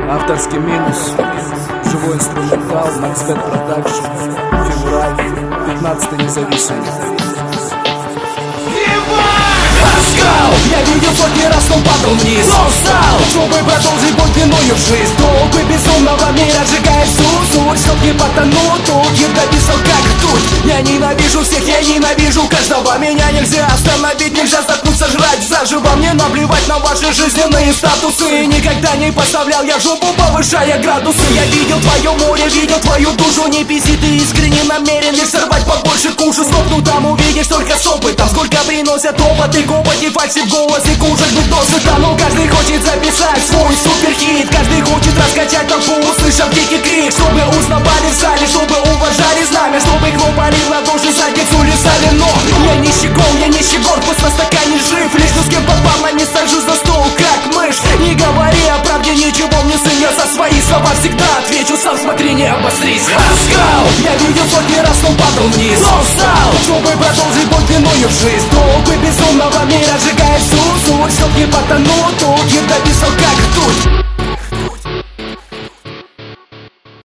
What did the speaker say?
Авторский минус, живой инструментал, Maxbet Production, февраль, 15-й независимый. Я видел сотни раз, но падал вниз, но встал, чтобы продолжить путь длиною в жизнь. Толпы безумного мира сжигает всю суть, чтоб не потонуть тут. Я дописал как тут. Я ненавижу всех, я ненавижу каждого. Меня нельзя остановить, нельзя заткнуться, жрать заживо. Мне наплевать на ваши жизненные статусы. Никогда не поставлял я жопу, повышая градусы. Я видел твое море, видел твою душу. Не писи, ты искренне намерен лишь сорвать побольше кушу. Снова там увидишь только с опытом, сколько приносят опыты, гопоти, фальши в голосе, кушать быть досыта. Но каждый хочет записать свой суперхит, каждый хочет раскачать толпу, услышав дикий крик. Чтобы узнавали в зале, чтобы уважали знамя, чтобы хлопали в ладоши, задницу лизали. Но я не щегол, я не щегор, просто в стакане жив. Лишь с кем попал на не сажусь за стол, как мышь. Не говори о правде ничего, мне сын, я за свои слова всегда отвечу. Сам смотри, не обосрись. Хаскал! Я видел сотни раз, но падал вниз, но встал, чтобы продолжить путь длиною в жизнь. Толпы безумного мира сжигает всю суть, чтоб не потонуть тут. Я дописал как тут.